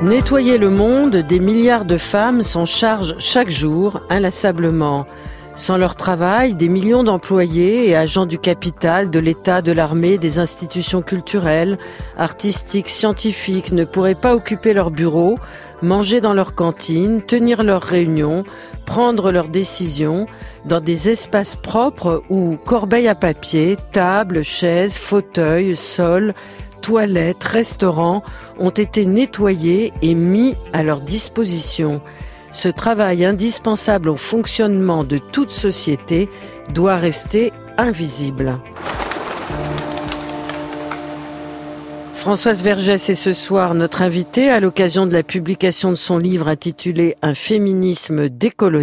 Nettoyer le monde, des milliards de femmes s'en chargent chaque jour, inlassablement. Sans leur travail, des millions d'employés et agents du capital, de l'État, de l'armée, des institutions culturelles, artistiques, scientifiques ne pourraient pas occuper leur bureau, manger dans leur cantine, tenir leurs réunions, prendre leurs décisions dans des espaces propres où corbeilles à papier, tables, chaises, fauteuils, sols, toilettes, restaurants ont été nettoyés et mis à leur disposition. Ce travail indispensable au fonctionnement de toute société doit rester invisible. Françoise Vergès est ce soir notre invitée à l'occasion de la publication de son livre intitulé « Un féminisme décolonial ».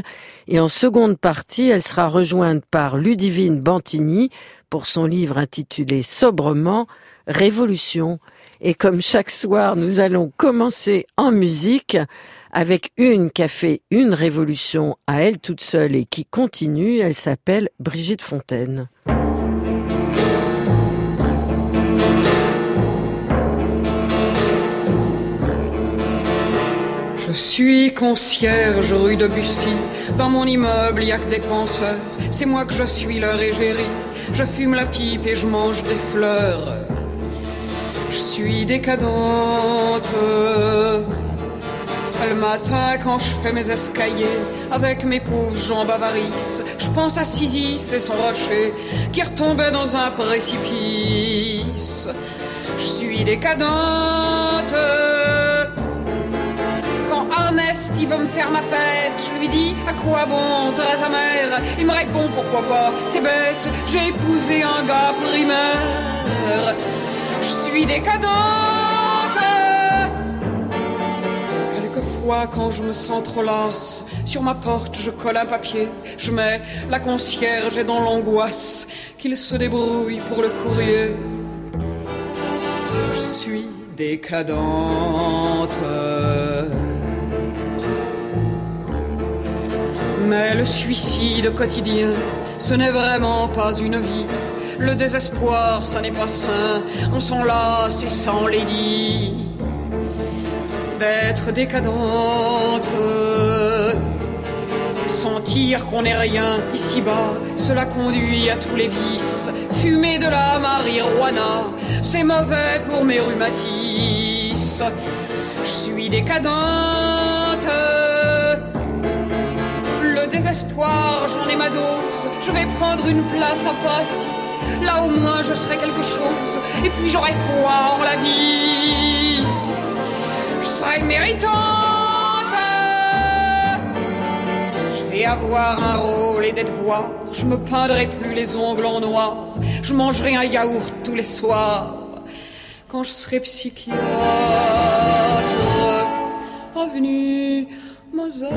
Et en seconde partie, elle sera rejointe par Ludivine Bantigny pour son livre intitulé sobrement « Révolution ». Et comme chaque soir, nous allons commencer en musique avec une qui a fait une révolution à elle toute seule et qui continue. Elle s'appelle Brigitte Fontaine. Je suis concierge rue de Bussy. Dans mon immeuble, y a que des penseurs. C'est moi que je suis leur égérie. Je fume la pipe et je mange des fleurs. Je suis décadente. Le matin, quand je fais mes escaliers avec mes pauvres jambes avarices, je pense à Sisyphe et son rocher qui retombait dans un précipice. Je suis décadente. Quand Ernest il veut me faire ma fête, je lui dis à quoi bon, Thérèse mère. Il me répond pourquoi pas, c'est bête, j'ai épousé un gars primaire. Je suis décadente. Quelquefois quand je me sens trop lasse, sur ma porte je colle un papier. Je mets la concierge et dans l'angoisse qu'il se débrouille pour le courrier. Je suis décadente. Mais le suicide quotidien, ce n'est vraiment pas une vie. Le désespoir, ça n'est pas sain. On s'en lasse et s'en les dit. D'être décadente, sentir qu'on n'est rien ici-bas, cela conduit à tous les vices. Fumer de la marijuana, c'est mauvais pour mes rhumatismes. Je suis décadente. Le désespoir, j'en ai ma dose. Je vais prendre une place à Passy. Là au moins je serai quelque chose. Et puis j'aurai foi en la vie. Je serai méritante. Je vais avoir un rôle et des devoirs. Je me peindrai plus les ongles en noir. Je mangerai un yaourt tous les soirs. Quand je serai psychiatre, avenue Mozart.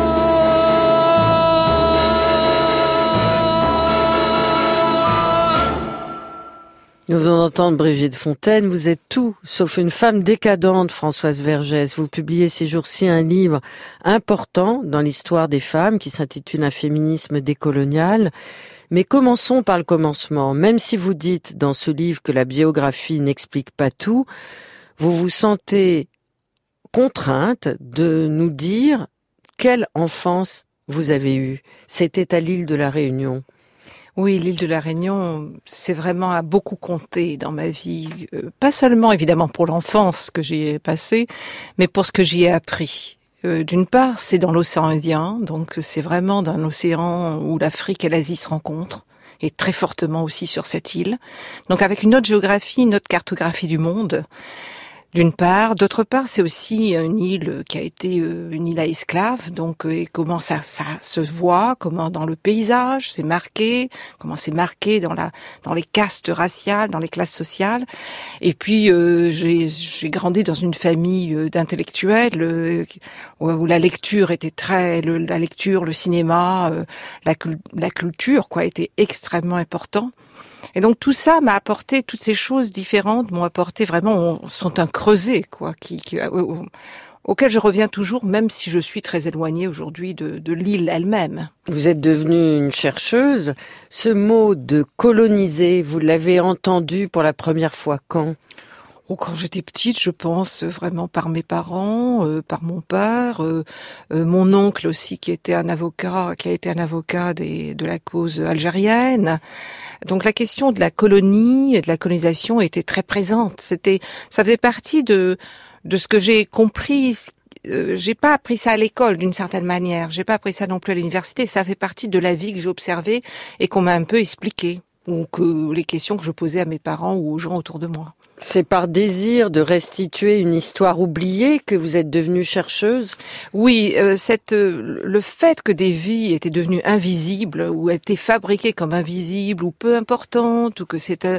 Nous venons d'entendre Brigitte Fontaine. Vous êtes tout sauf une femme décadente, Françoise Vergès. Vous publiez ces jours-ci un livre important dans l'histoire des femmes qui s'intitule « Un féminisme décolonial ». Mais commençons par le commencement. Même si vous dites dans ce livre que la biographie n'explique pas tout, vous vous sentez contrainte de nous dire quelle enfance vous avez eue. C'était à l'île de la Réunion. Oui, l'île de la Réunion, c'est vraiment a beaucoup compté dans ma vie. Pas seulement, évidemment, pour l'enfance que j'y ai passée, mais pour ce que j'y ai appris. D'une part, c'est dans l'océan Indien, donc c'est vraiment d'un océan où l'Afrique et l'Asie se rencontrent, et très fortement aussi sur cette île. Donc avec une autre géographie, une autre cartographie du monde. D'une part, d'autre part, c'est aussi une île qui a été une île à esclaves, donc et comment ça se voit, comment dans le paysage c'est marqué, comment c'est marqué dans les castes raciales, dans les classes sociales. Et puis j'ai grandi dans une famille d'intellectuels où la lecture était la lecture, le cinéma, la culture quoi était extrêmement important. Et donc tout ça m'a apporté, toutes ces choses différentes m'ont apporté vraiment, sont un creuset, quoi, auquel je reviens toujours, même si je suis très éloignée aujourd'hui de l'île elle-même. Vous êtes devenue une chercheuse. Ce mot de coloniser, vous l'avez entendu pour la première fois quand ? Quand j'étais petite, je pense vraiment par mes parents, par mon père, mon oncle aussi qui a été un avocat de la cause algérienne. Donc la question de la colonie et de la colonisation était très présente. Ça faisait partie de ce que j'ai compris. J'ai pas appris ça à l'école d'une certaine manière. J'ai pas appris ça non plus à l'université. Ça fait partie de la vie que j'ai observée et qu'on m'a un peu expliquée, ou que les questions que je posais à mes parents ou aux gens autour de moi. C'est par désir de restituer une histoire oubliée que vous êtes devenue chercheuse? Oui, le fait que des vies étaient devenues invisibles ou étaient fabriquées comme invisibles ou peu importantes ou que c'était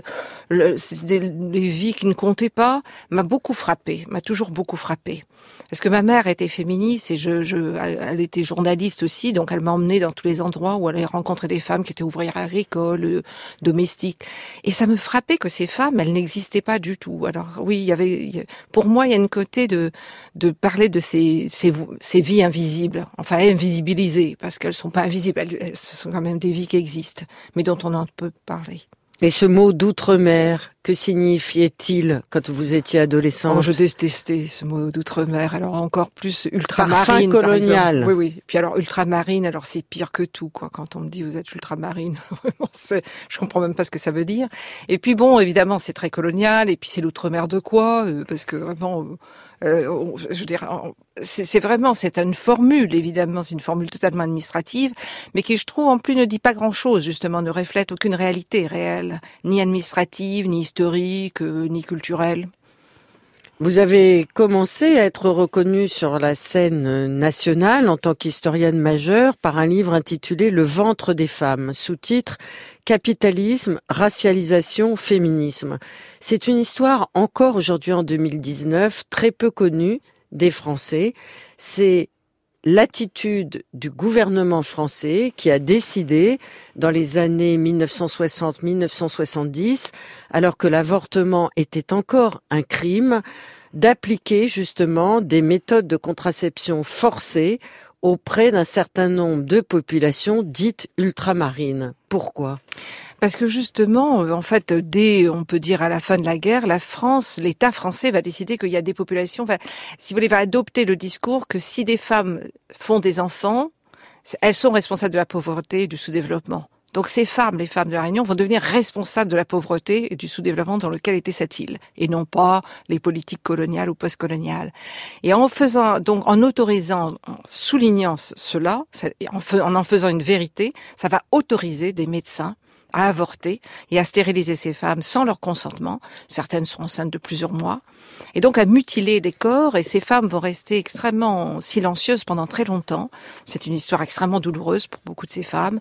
des vies qui ne comptaient pas m'a toujours beaucoup frappée. Parce que ma mère était féministe et elle était journaliste aussi, donc elle m'a emmenée dans tous les endroits où elle allait rencontrer des femmes qui étaient ouvrières agricoles, domestiques. Et ça me frappait que ces femmes, elles n'existaient pas du tout. Alors oui, pour moi, il y a une côté de parler de ces vies invisibles, enfin invisibilisées, parce qu'elles sont pas invisibles, ce sont quand même des vies qui existent, mais dont on en peut parler. Et ce mot d'outre-mer, que signifiait-il quand vous étiez adolescente? Je détestais ce mot d'outre-mer. Alors encore plus ultramarine. Parfum colonial. Oui. Puis alors ultramarine, alors c'est pire que tout, quoi. Quand on me dit vous êtes ultramarine, je comprends même pas ce que ça veut dire. Et puis bon, évidemment, c'est très colonial. Et puis c'est l'outre-mer de quoi? Parce que vraiment, je veux dire, c'est une formule, évidemment, c'est une formule totalement administrative, mais qui, je trouve, en plus ne dit pas grand-chose, justement, ne reflète aucune réalité réelle, ni administrative, ni historique, ni culturelle. Vous avez commencé à être reconnue sur la scène nationale en tant qu'historienne majeure par un livre intitulé « Le ventre des femmes », sous-titre « Capitalisme, racialisation, féminisme ». C'est une histoire encore aujourd'hui en 2019 très peu connue des Français. C'est l'attitude du gouvernement français qui a décidé, dans les années 1960-1970, alors que l'avortement était encore un crime, d'appliquer justement des méthodes de contraception forcées auprès d'un certain nombre de populations dites ultramarines. Pourquoi ? Parce que justement, en fait, on peut dire à la fin de la guerre, l'État français va décider qu'il y a des populations, si vous voulez, va adopter le discours que si des femmes font des enfants, elles sont responsables de la pauvreté et du sous-développement. Donc ces femmes, les femmes de la Réunion, vont devenir responsables de la pauvreté et du sous-développement dans lequel était cette île, et non pas les politiques coloniales ou post-coloniales. Et en soulignant cela, en faisant une vérité, ça va autoriser des médecins à avorter et à stériliser ces femmes sans leur consentement. Certaines sont enceintes de plusieurs mois. Et donc à mutiler des corps, et ces femmes vont rester extrêmement silencieuses pendant très longtemps. C'est une histoire extrêmement douloureuse pour beaucoup de ces femmes.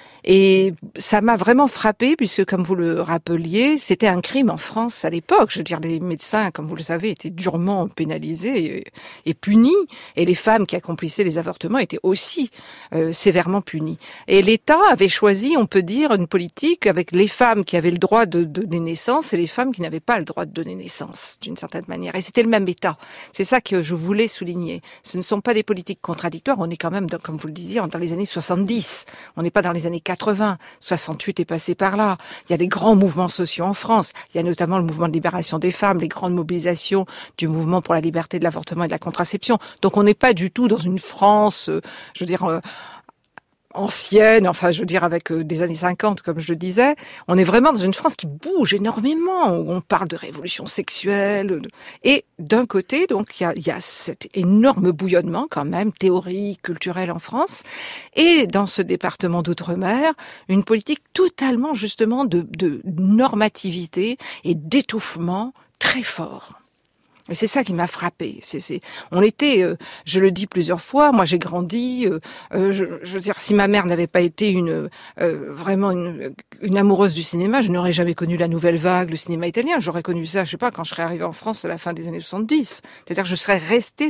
Et ça m'a vraiment frappée, puisque, comme vous le rappeliez, c'était un crime en France à l'époque. Je veux dire, les médecins, comme vous le savez, étaient durement pénalisés et punis. Et les femmes qui accomplissaient les avortements étaient aussi sévèrement punies. Et l'État avait choisi, on peut dire, une politique avec les femmes qui avaient le droit de donner naissance et les femmes qui n'avaient pas le droit de donner naissance, d'une certaine manière. Et c'était le même État. C'est ça que je voulais souligner. Ce ne sont pas des politiques contradictoires. On est quand même, comme vous le disiez, dans les années 70. On n'est pas dans les années 80. 68 est passé par là. Il y a des grands mouvements sociaux en France. Il y a notamment le mouvement de libération des femmes, les grandes mobilisations du mouvement pour la liberté de l'avortement et de la contraception. Donc on n'est pas du tout dans une France, je veux dire, ancienne, enfin je veux dire avec des années 50 comme je le disais. On est vraiment dans une France qui bouge énormément, où on parle de révolution sexuelle. Et d'un côté, donc il y a cet énorme bouillonnement quand même, théorique, culturel en France. Et dans ce département d'outre-mer, une politique totalement justement de normativité et d'étouffement très fort. Et c'est ça qui m'a frappée. On était, je le dis plusieurs fois, moi j'ai grandi, je veux dire, si ma mère n'avait pas été vraiment une amoureuse du cinéma, je n'aurais jamais connu la nouvelle vague, le cinéma italien. J'aurais connu ça, je sais pas, quand je serais arrivée en France à la fin des années 70. C'est-à-dire que je serais restée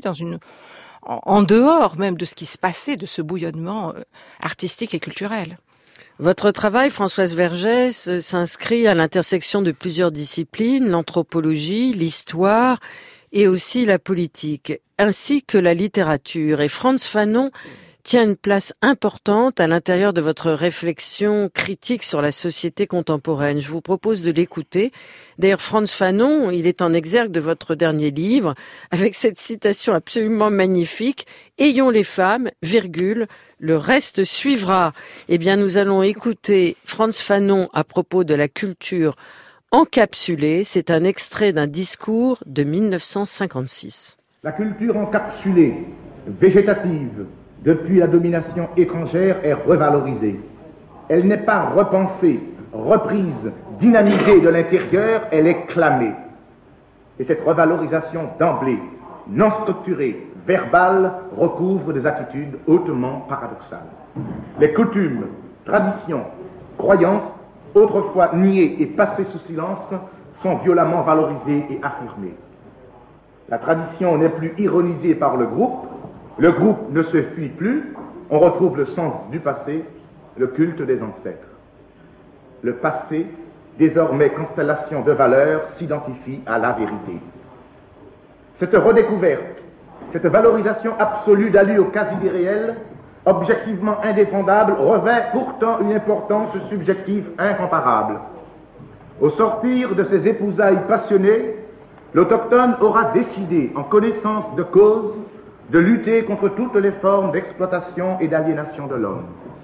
en dehors même de ce qui se passait, de ce bouillonnement artistique et culturel. Votre travail, Françoise Vergès, s'inscrit à l'intersection de plusieurs disciplines, l'anthropologie, l'histoire et aussi la politique, ainsi que la littérature. Et Frantz Fanon tient une place importante à l'intérieur de votre réflexion critique sur la société contemporaine. Je vous propose de l'écouter. D'ailleurs, Frantz Fanon, il est en exergue de votre dernier livre, avec cette citation absolument magnifique « Ayons les femmes, virgule, le reste suivra ». Eh bien, nous allons écouter Frantz Fanon à propos de la culture encapsulée. C'est un extrait d'un discours de 1956. La culture encapsulée, végétative, depuis la domination étrangère, est revalorisée. Elle n'est pas repensée, reprise, dynamisée de l'intérieur, elle est clamée. Et cette revalorisation d'emblée, non structurée, verbale, recouvre des attitudes hautement paradoxales. Les coutumes, traditions, croyances, autrefois niées et passées sous silence, sont violemment valorisées et affirmées. La tradition n'est plus ironisée par le groupe ne se fuit plus, on retrouve le sens du passé, le culte des ancêtres. Le passé, désormais constellation de valeurs, s'identifie à la vérité. Cette redécouverte, cette valorisation absolue d'allure quasi irréelle, objectivement indéfendable, revêt pourtant une importance subjective incomparable. Au sortir de ces épousailles passionnées, l'autochtone aura décidé, en connaissance de cause, de lutter contre toutes les formes d'exploitation et d'aliénation de l'homme.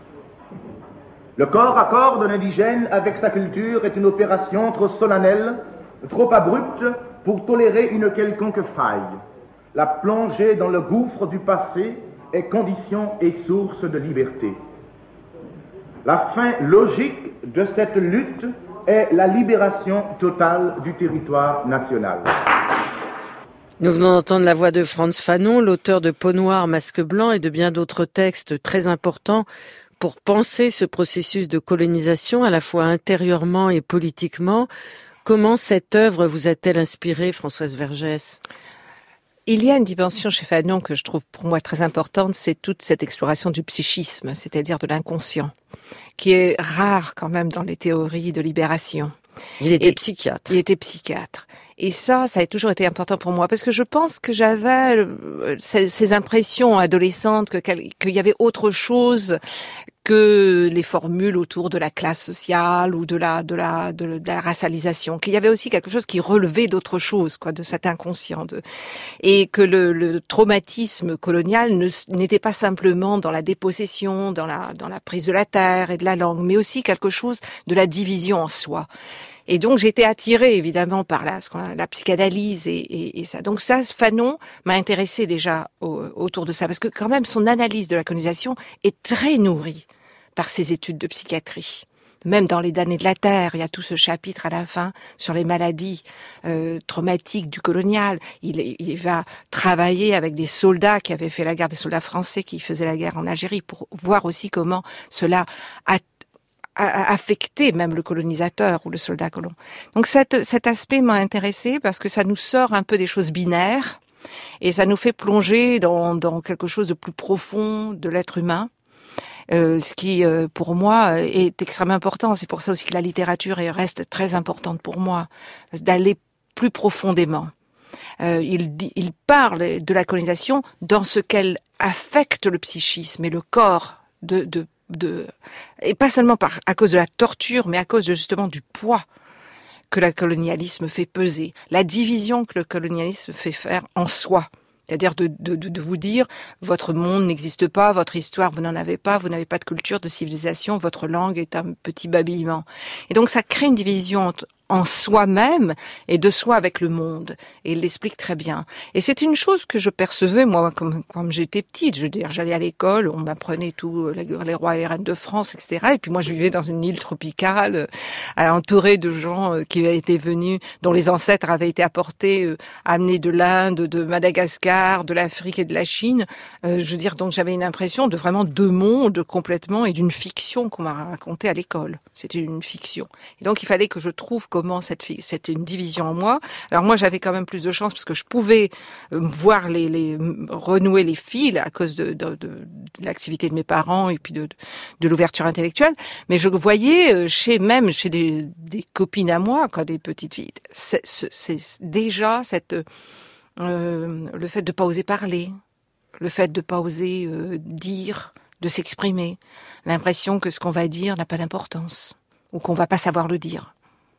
Le corps à corps de l'indigène avec sa culture est une opération trop solennelle, trop abrupte pour tolérer une quelconque faille. La plongée dans le gouffre du passé est condition et source de liberté. La fin logique de cette lutte est la libération totale du territoire national. Nous venons d'entendre la voix de Frantz Fanon, l'auteur de Peau noire, masque blanc et de bien d'autres textes très importants pour penser ce processus de colonisation à la fois intérieurement et politiquement. Comment cette œuvre vous a-t-elle inspiré, Françoise Vergès ? Il y a une dimension chez Fanon que je trouve pour moi très importante, c'est toute cette exploration du psychisme, c'est-à-dire de l'inconscient, qui est rare quand même dans les théories de libération. Il était psychiatre. Il était psychiatre. Et ça a toujours été important pour moi, parce que je pense que j'avais ces impressions adolescentes qu'il y avait autre chose que les formules autour de la classe sociale ou de la racialisation, qu'il y avait aussi quelque chose qui relevait d'autre chose, de cet inconscient, et que le traumatisme colonial n'était pas simplement dans la dépossession, dans la prise de la terre et de la langue, mais aussi quelque chose de la division en soi. Et donc j'ai été attirée évidemment par la psychanalyse et ça. Donc ça, Fanon m'a intéressée déjà autour de ça, parce que quand même son analyse de la colonisation est très nourrie par ses études de psychiatrie. Même dans Les damnés de la terre, il y a tout ce chapitre à la fin sur les maladies traumatiques du colonial. Il va travailler avec des soldats qui avaient fait la guerre, des soldats français qui faisaient la guerre en Algérie, pour voir aussi comment cela a affecté même le colonisateur ou le soldat colon. Donc cet aspect m'a intéressée parce que ça nous sort un peu des choses binaires et ça nous fait plonger dans quelque chose de plus profond de l'être humain. Ce qui, pour moi, est extrêmement important. C'est pour ça aussi que la littérature reste très importante pour moi, d'aller plus profondément. Il parle de la colonisation dans ce qu'elle affecte le psychisme et le corps et pas seulement à cause de la torture, mais à cause justement du poids que le colonialisme fait peser, la division que le colonialisme fait faire en soi. C'est-à-dire de vous dire, votre monde n'existe pas, votre histoire, vous n'en avez pas, vous n'avez pas de culture, de civilisation, votre langue est un petit babillement. Et donc ça crée une division en soi-même et de soi avec le monde. Et il l'explique très bien. Et c'est une chose que je percevais, moi, comme j'étais petite. Je veux dire, j'allais à l'école, on m'apprenait tout, les rois et les reines de France, etc. Et puis moi, je vivais dans une île tropicale, entourée de gens qui étaient venus, dont les ancêtres avaient été amenés de l'Inde, de Madagascar, de l'Afrique et de la Chine. Je veux dire, donc j'avais une impression de vraiment deux mondes complètement et d'une fiction qu'on m'a racontée à l'école. C'était une fiction. Et donc il fallait que je trouve comment c'était une division en moi. Alors moi, j'avais quand même plus de chance parce que je pouvais voir renouer les fils à cause de l'activité de mes parents et puis de l'ouverture intellectuelle. Mais je voyais chez des copines à moi, des petites filles, c'est déjà le fait de pas oser parler, Le fait de pas oser dire, de s'exprimer. L'impression que ce qu'on va dire n'a pas d'importance. Ou qu'on va pas savoir le dire.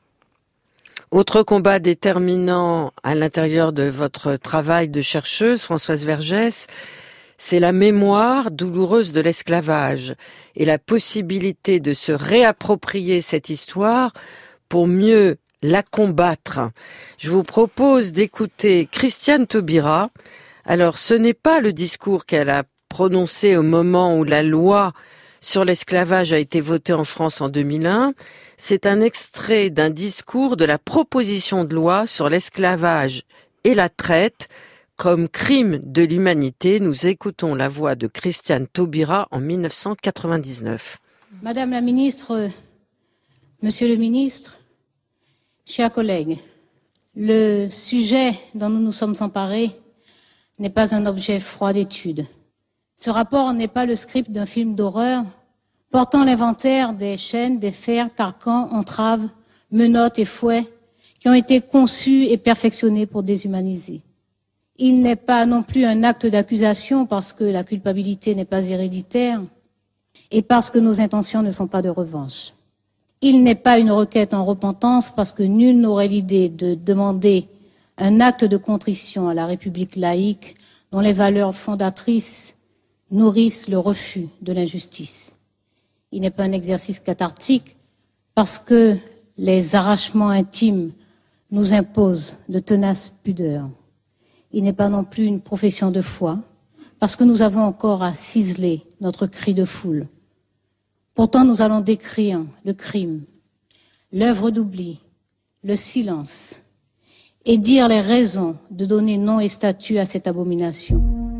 Autre combat déterminant à l'intérieur de votre travail de chercheuse, Françoise Vergès, c'est la mémoire douloureuse de l'esclavage et la possibilité de se réapproprier cette histoire pour mieux la combattre. Je vous propose d'écouter Christiane Taubira. Alors, ce n'est pas le discours qu'elle a prononcé au moment où la loi sur l'esclavage a été votée en France en 2001. C'est un extrait d'un discours de la proposition de loi sur l'esclavage et la traite comme crime de l'humanité. Nous écoutons la voix de Christiane Taubira en 1999. Madame la ministre, Monsieur le ministre, chers collègues, le sujet dont nous nous sommes emparés n'est pas un objet froid d'étude. Ce rapport n'est pas le script d'un film d'horreur portant l'inventaire des chaînes, des fers, carcans, entraves, menottes et fouets qui ont été conçus et perfectionnés pour déshumaniser. Il n'est pas non plus un acte d'accusation parce que la culpabilité n'est pas héréditaire et parce que nos intentions ne sont pas de revanche. Il n'est pas une requête en repentance parce que nul n'aurait l'idée de demander un acte de contrition à la République laïque dont les valeurs fondatrices nourrissent le refus de l'injustice. Il n'est pas un exercice cathartique parce que les arrachements intimes nous imposent de tenaces pudeurs. Il n'est pas non plus une profession de foi parce que nous avons encore à ciseler notre cri de foule. Pourtant, nous allons décrire le crime, l'œuvre d'oubli, le silence et dire les raisons de donner nom et statut à cette abomination.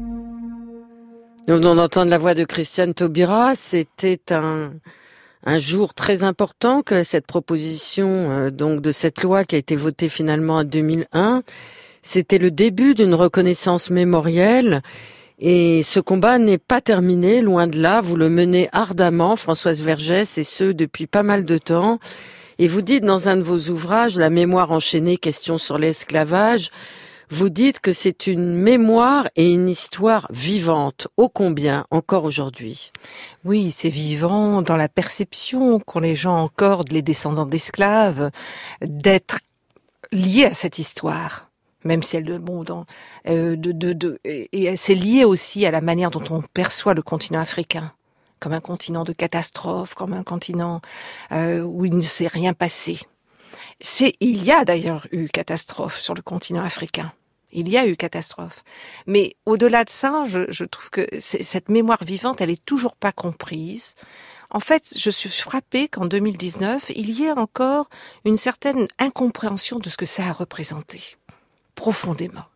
Nous venons d'entendre la voix de Christiane Taubira. C'était un jour très important que cette proposition donc de cette loi qui a été votée finalement en 2001. C'était le début d'une reconnaissance mémorielle. Et ce combat n'est pas terminé, loin de là. Vous le menez ardemment, Françoise Vergès, et ce depuis pas mal de temps. Et vous dites dans un de vos ouvrages, La mémoire enchaînée, question sur l'esclavage, vous dites que c'est une mémoire et une histoire vivante, ô combien, encore aujourd'hui. Oui, c'est vivant dans la perception qu'ont les gens encore, les descendants d'esclaves, d'être liés à cette histoire. Même si elle et c'est lié aussi à la manière dont on perçoit le continent africain, comme un continent de catastrophe, comme un continent où il ne s'est rien passé. Il y a d'ailleurs eu catastrophe sur le continent africain. Il y a eu catastrophe. Mais au-delà de ça, je trouve que cette mémoire vivante, elle est toujours pas comprise. En fait, je suis frappée qu'en 2019, il y ait encore une certaine incompréhension de ce que ça a représenté. Profondément.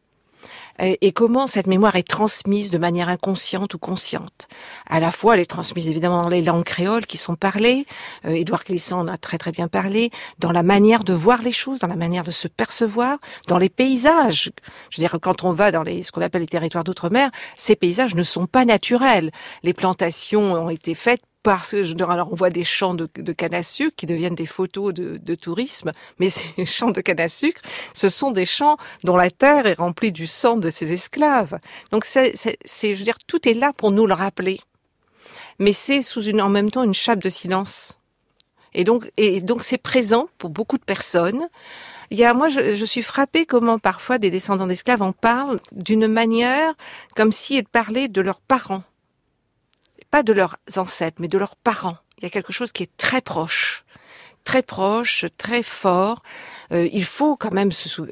Et comment cette mémoire est transmise de manière inconsciente ou consciente. À la fois, elle est transmise évidemment dans les langues créoles qui sont parlées, Édouard Glissant en a très très bien parlé, dans la manière de voir les choses, dans la manière de se percevoir, dans les paysages. Je veux dire, quand on va dans ce qu'on appelle les territoires d'outre-mer, ces paysages ne sont pas naturels. Les plantations ont été faites parce que, alors on voit des champs de canne à sucre qui deviennent des photos de tourisme, mais ces champs de canne à sucre, ce sont des champs dont la terre est remplie du sang de ces esclaves. Donc je veux dire, tout est là pour nous le rappeler. Mais c'est en même temps une chape de silence. Et donc c'est présent pour beaucoup de personnes. Moi, je suis frappée comment parfois des descendants d'esclaves en parlent d'une manière comme s'ils parlaient de leurs parents. Pas de leurs ancêtres, mais de leurs parents. Il y a quelque chose qui est très proche, très fort. Il faut quand même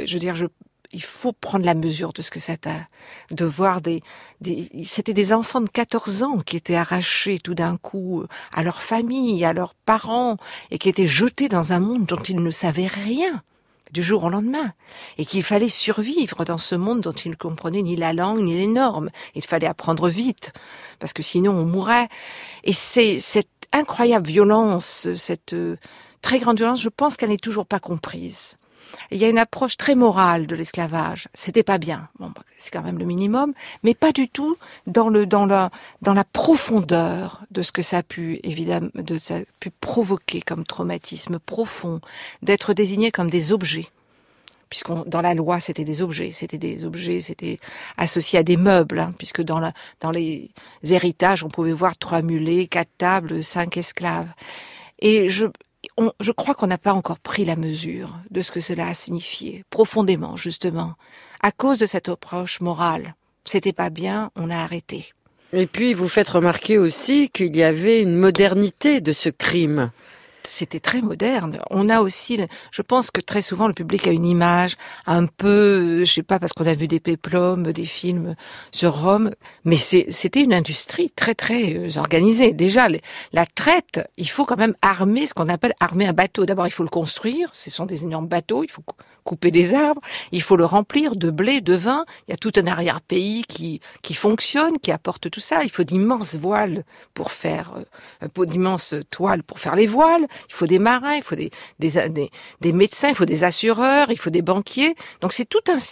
il faut prendre la mesure de ce que c'est de voir c'était des enfants de 14 ans qui étaient arrachés tout d'un coup à leur famille, à leurs parents, et qui étaient jetés dans un monde dont ils ne savaient rien du jour au lendemain, et qu'il fallait survivre dans ce monde dont ils ne comprenaient ni la langue ni les normes. Il fallait apprendre vite, parce que sinon on mourrait. Et c'est cette incroyable violence, cette très grande violence, je pense qu'elle n'est toujours pas comprise. Il y a une approche très morale de l'esclavage. C'était pas bien. Bon, c'est quand même le minimum, mais pas du tout dans la profondeur de ce que ça a pu provoquer comme traumatisme profond, d'être désignés comme des objets dans la loi, c'était des objets, c'était associé à des meubles, hein, puisque dans les héritages, on pouvait voir 3 mulets, 4 tables, 5 esclaves. Et je crois qu'on n'a pas encore pris la mesure de ce que cela a signifié, profondément, justement, à cause de cette approche morale. C'était pas bien, on a arrêté. Et puis, vous faites remarquer aussi qu'il y avait une modernité de ce crime. C'était très moderne. On a aussi, je pense que très souvent le public a une image un peu, je sais pas, parce qu'on a vu des péplums, des films sur Rome, mais c'était une industrie très très organisée. Déjà, la traite, il faut quand même armer ce qu'on appelle armer un bateau. D'abord, il faut le construire. Ce sont des énormes bateaux. Il faut couper des arbres. Il faut le remplir de blé, de vin. Il y a tout un arrière-pays qui fonctionne, qui apporte tout ça. Il faut d'immenses voiles pour faire, d'immenses toiles pour faire les voiles. Il faut des marins, il faut des médecins, il faut des assureurs, il faut des banquiers. Donc c'est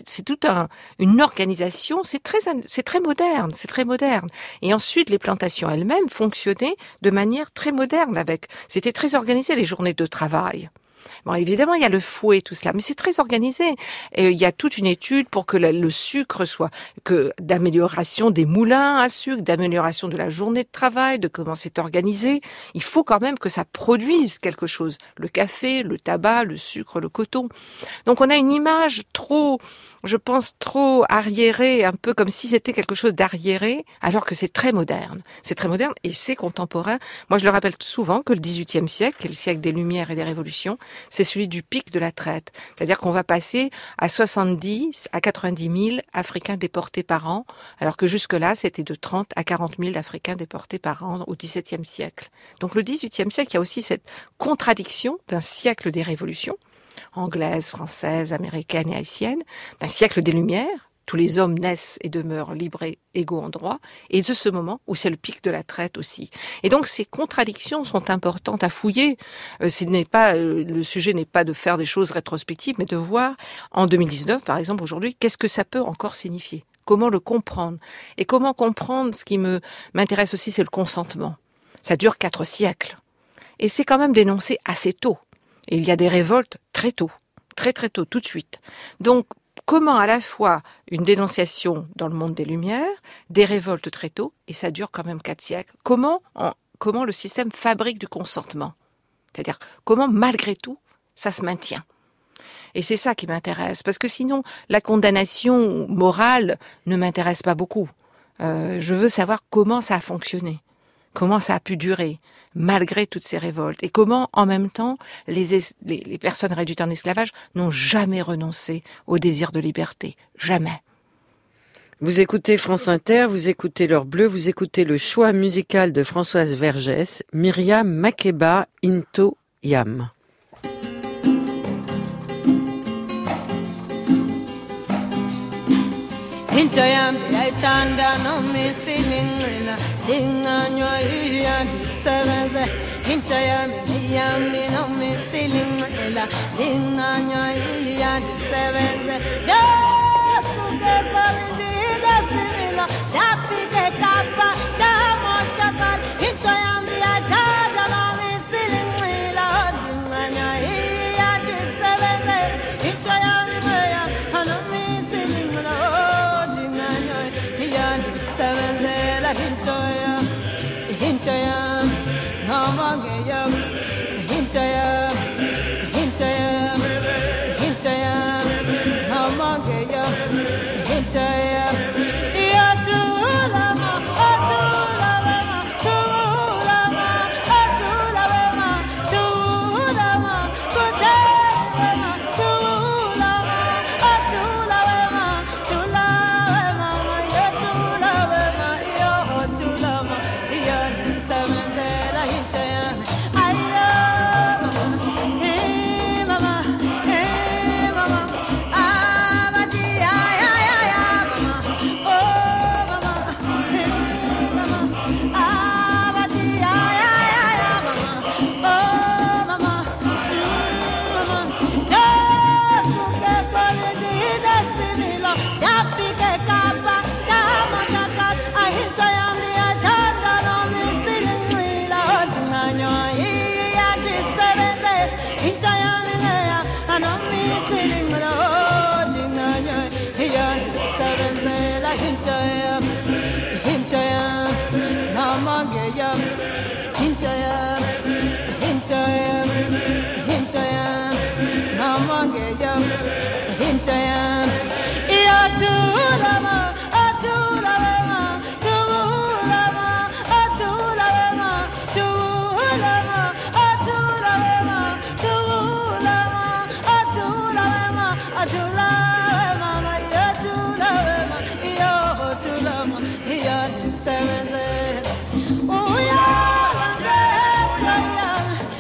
une organisation. C'est très moderne. Et ensuite, les plantations elles-mêmes fonctionnaient de manière très moderne. C'était très organisé, les journées de travail. Bon, évidemment, il y a le fouet, tout cela, mais c'est très organisé. Et il y a toute une étude pour que le sucre d'amélioration des moulins à sucre, d'amélioration de la journée de travail, de comment c'est organisé. Il faut quand même que ça produise quelque chose. Le café, le tabac, le sucre, le coton. Donc on a une image trop arriérée, un peu comme si c'était quelque chose d'arriéré, alors que c'est très moderne. C'est très moderne et c'est contemporain. Moi, je le rappelle souvent que le XVIIIe siècle, qui est le siècle des Lumières et des Révolutions, c'est celui du pic de la traite. C'est-à-dire qu'on va passer à 70 à 90 000 Africains déportés par an, alors que jusque-là, c'était de 30 à 40 000 Africains déportés par an au XVIIe siècle. Donc le XVIIIe siècle, il y a aussi cette contradiction d'un siècle des révolutions, anglaise, française, américaine et haïtienne, d'un siècle des Lumières, tous les hommes naissent et demeurent libres et égaux en droit, et de ce moment où c'est le pic de la traite aussi. Et donc ces contradictions sont importantes à fouiller. Le sujet n'est pas de faire des choses rétrospectives, mais de voir en 2019, par exemple, aujourd'hui, qu'est-ce que ça peut encore signifier. Comment le comprendre. Et comment comprendre, ce qui m'intéresse aussi, c'est le consentement. Ça dure 4 siècles. Et c'est quand même dénoncé assez tôt. Et il y a des révoltes très tôt, très très tôt, tout de suite. Donc, comment à la fois une dénonciation dans le monde des Lumières, des révoltes très tôt, et ça dure quand même 4 siècles. Comment le système fabrique du consentement. C'est-à-dire, comment malgré tout, ça se maintient. Et c'est ça qui m'intéresse, parce que sinon, la condamnation morale ne m'intéresse pas beaucoup. Je veux savoir comment ça a fonctionné, comment ça a pu durer, malgré toutes ces révoltes, et comment, en même temps, les personnes réduites en esclavage n'ont jamais renoncé au désir de liberté. Jamais. Vous écoutez France Inter, vous écoutez L'Heure Bleue, vous écoutez le choix musical de Françoise Vergès, Myriam Makeba Into Yam. Intoyam yaitanda no misilingina dinganywa yandisebeze Intoyam yami no misilingina dinganywa yandisebeze Dasuke kalindi dasimino dapike kapa damoshakal Intoyam yaitanda no misilingina dinganywa yandisebeze Intoyam no misilingina Savenzela hintoya, namageya, hintoya, namageya, hintoya.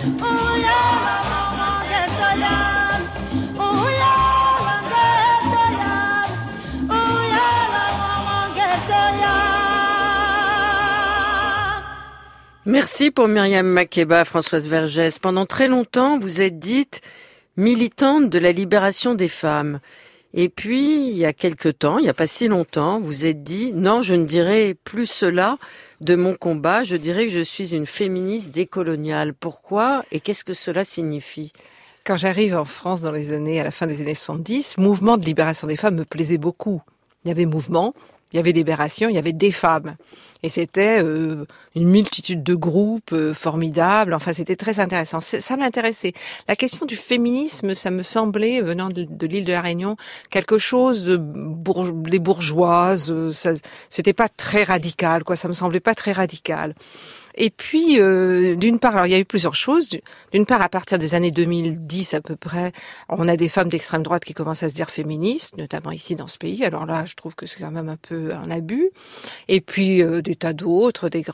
Merci pour Myriam Makeba, Françoise Vergès. Pendant très longtemps, vous êtes dite militante de la libération des femmes. Et puis, il y a quelque temps, il n'y a pas si longtemps, vous êtes dit « Non, je ne dirai plus cela de mon combat, je dirais que je suis une féministe décoloniale ». Pourquoi et qu'est-ce que cela signifie ? Quand j'arrive en France à la fin des années 70, mouvement de libération des femmes me plaisait beaucoup. Il y avait mouvement, il y avait libération, il y avait des femmes. Et c'était une multitude de groupes formidables. Enfin, c'était très intéressant. Ça m'intéressait. La question du féminisme, ça me semblait, venant de l'île de la Réunion, quelque chose de les bourgeoises. C'était pas très radical, quoi. Ça me semblait pas très radical. Et puis, d'une part, alors il y a eu plusieurs choses. D'une part, à partir des années 2010 à peu près, on a des femmes d'extrême droite qui commencent à se dire féministes, notamment ici dans ce pays. Alors là, je trouve que c'est quand même un peu un abus. Et puis des tas d'autres, des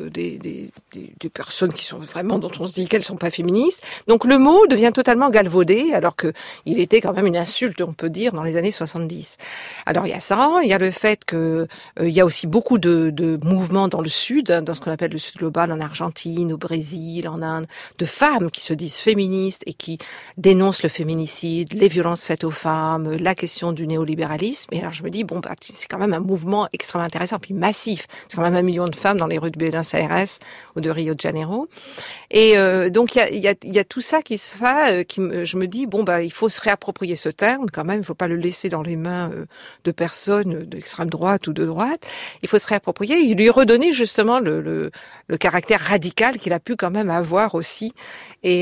personnes qui sont vraiment, dont on se dit qu'elles sont pas féministes. Donc le mot devient totalement galvaudé, alors que il était quand même une insulte, on peut dire, dans les années 70. Alors il y a ça, il y a le fait que il y a aussi beaucoup de mouvements dans le Sud, dans ce qu'on appelle le Sud global, en Argentine, au Brésil, en Inde, de femmes qui se disent féministes et qui dénoncent le féminicide, les violences faites aux femmes, la question du néolibéralisme. Et alors je me dis, bon, c'est quand même un mouvement extrêmement intéressant, puis massif. C'est quand même 1 million de femmes dans les rues de Buenos Aires ou de Rio de Janeiro. Et donc il y a tout ça qui se fait, je me dis, bon, il faut se réapproprier ce terme quand même, il faut pas le laisser dans les mains de personnes d'extrême droite ou de droite. Il faut se réapproprier et lui redonner justement le caractère radical qu'il a pu quand même avoir aussi, et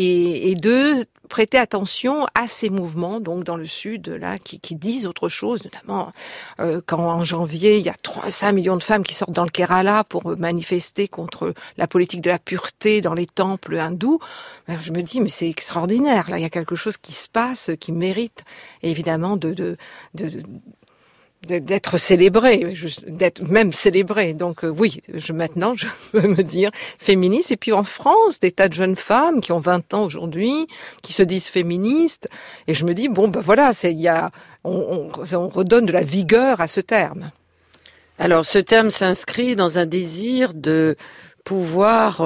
de prêter attention à ces mouvements, donc dans le Sud, là, qui disent autre chose, notamment quand en janvier, il y a 5 millions de femmes qui sortent dans le Kerala pour manifester contre la politique de la pureté dans les temples hindous. Je me dis, mais c'est extraordinaire, là, il y a quelque chose qui se passe, qui mérite, évidemment, d'être célébré, d'être même célébré. Donc oui, maintenant je peux me dire féministe. Et puis en France, des tas de jeunes femmes qui ont 20 ans aujourd'hui, qui se disent féministes. Et je me dis bon voilà, on redonne de la vigueur à ce terme. Alors ce terme s'inscrit dans un désir de pouvoir